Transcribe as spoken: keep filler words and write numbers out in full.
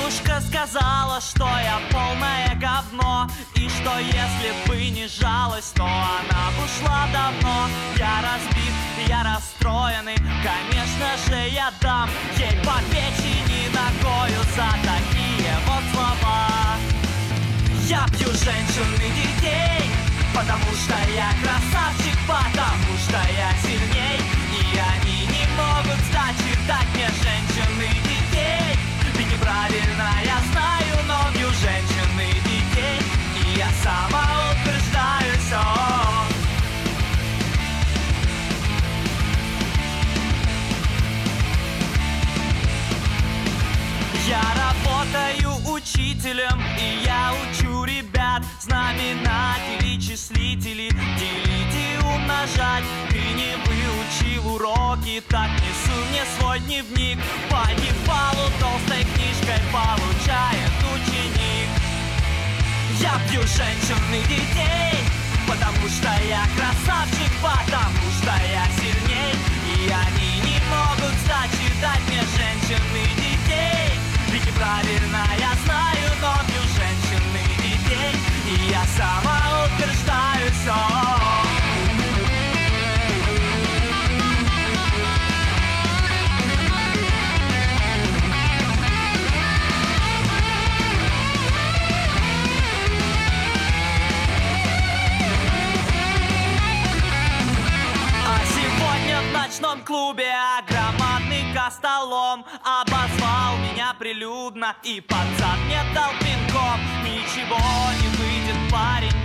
Бабушка сказала, что я полное говно, и что если бы не жалость, то она бы ушла давно. Я разбит, я расстроенный, конечно же я дам ей по печени ногою за такие вот слова. Я бью женщин и детей, потому что я красавчик, потому что я сильней, и они не могут сдачи дать мне, женщин и детей. Ведь неправильно я знаю, но бью женщин и детей, и я самоутверждаюсь. О. Я работаю учителем, и я учу ребят знаменатели, числители, делить и умножать. Ты не выучил уроки, так несу мне свой дневник. По дефалу толстой книжкой получает ученик. Я бью женщин и детей, потому что я красавчик, потому что я сильней, и они не могут сдачи дать мне, женщин и детей. Ведь неправильно я знаю, но бью женщин и детей, и я самоутверждаюсь. О. В ночном клубе громадный костолом обозвал меня прилюдно и под зад мне дал пинком. Ничего не выйдет, парень,